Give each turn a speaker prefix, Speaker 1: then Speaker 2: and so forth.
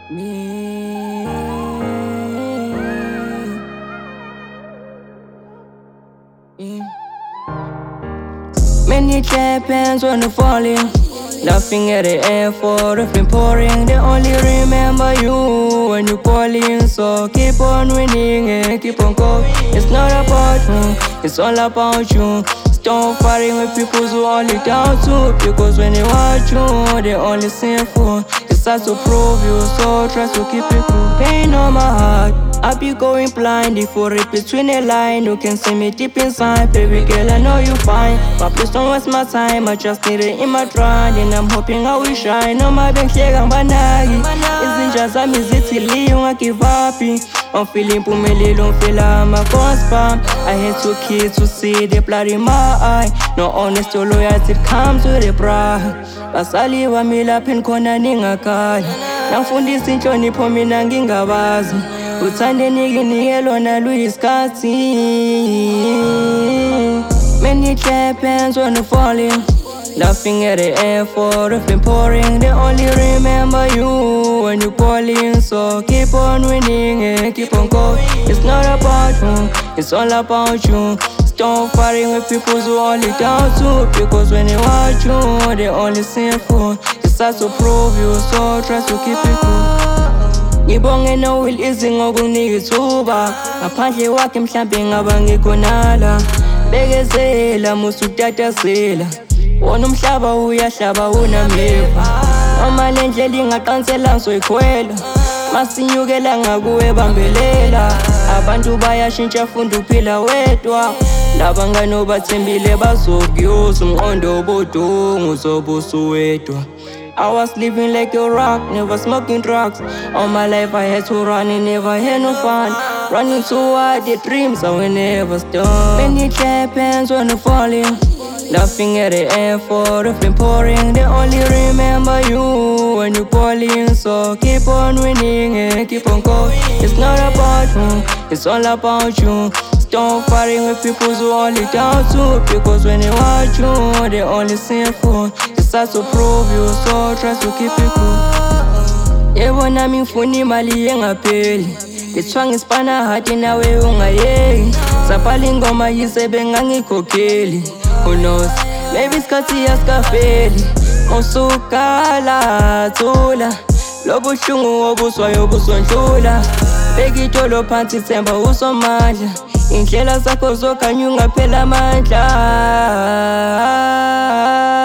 Speaker 1: Me. Many champions wanna falling, laughing at the air for the flame pouring. They only remember you when you're calling, so keep on winning and keep on going. It's not about me, it's all about you. Stop fighting with people who only doubt you, because when they watch you, they only sinful. It's hard to prove you, so try to keep it cool. Pain on my heart, I be going blind. If you read between the line, you can see me deep inside. Baby girl, I know you fine, but please don't waste my time. I just need it in my grind, and I'm hoping I will shine. No my bank banagi, izinja zami zithili ungagive up. I'm feeling pumelelo, I'm feeling I'm a spam. I had 2 kids to see the blood in my eye. No honest or loyalty, it comes with the bride. Basali wami lapha khona ningakhala, nangifundisa inhlonipho mina ngingabazi. Uthande nginikele lona luyisikhathi. Many champions wanna falling, laughing at the air for the flame pouring. They only remember you when you're calling, so keep on winning and keep on going. It's not about you, it's all about you. Stop fighting with people who only doubt you, because when they watch you, they only sinful. It's hard to prove you, so try to keep it cool. Ngibonge no will easy ngokunika ithuba, ngaphandle wakhe mhlambe ngaba ngikhonala. Bekezela musu ukutatazela, wona umhlaba uyahlaba unameva. Noma le ndlela ingaqansela ngizoyikhwela, masinyukela ngakuwe bambelela. Abantu bayashintsha funda uphila wedwa, laba ngane obathembile bazokuyuza umqondo obodungu uzobe usuwedwa. I was living like a rock, never smoking drugs. All my life I had to run and never had no fun. Running toward the dreams I will never stop. Many champions wanna falling, laughing at the air for the flame pouring. They only remember you when you're calling, so keep on winning and keep on going. It's not about you, it's all about you. Stop fighting with people who only doubt you, because when they watch you, they only sinful. It's hard to prove you, so try to keep it cool. Yebo nami ngifuna imali engapheli, ngithwa ngisipana hati nawe ungayeki. Saphala ingoma yize bengangikhokheli. Who knows, maybe isikhathi asikafeli. Usukala thula, lobuhlungu obuswayo busondlula. Beka itolo phansi themba usomandla, indlela zakho zokhanya ungaphela amandla.